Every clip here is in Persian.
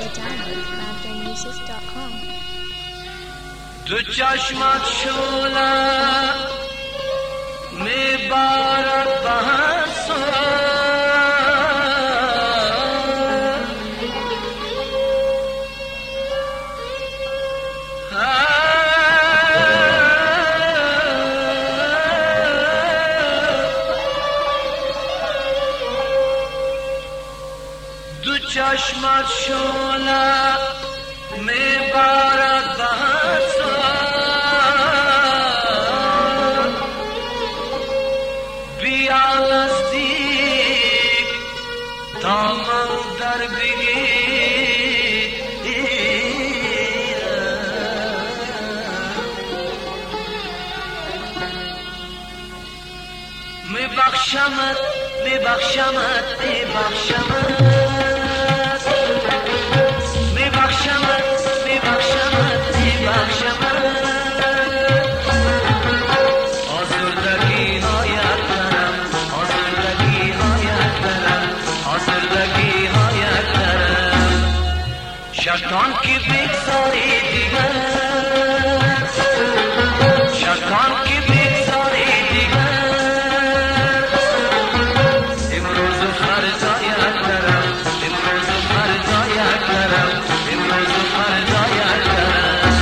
download mountainmusic.com. دو چشمت شعله میبارد به دو چشمت شعله میبارد به بیا نزدیک تا من در میبخشمت میبخشمت میبخشمت میبخشمت میبخشمت میبخشمت آزردگی هایت دارم آزردگی هایت دارم آزردگی هایت دارم شیطان کی بگذاری دیگر شیطان کی بگذاری دیگر امروز فرزایت دارم امروز فرزایت دارم امروز فرزایت دارم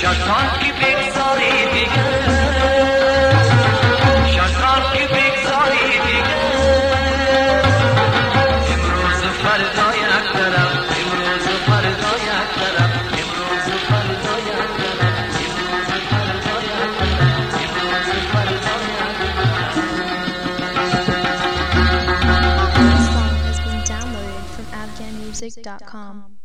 شطان که بگذاری دیگه شطان که بگذاری دیگه امروز و فردا یک طرف امروز و فردا یک طرف امروز و فردا یک طرف امروز و فردا یک طرف امروز و فردا یک This song has been downloaded from AfghanMusic.com.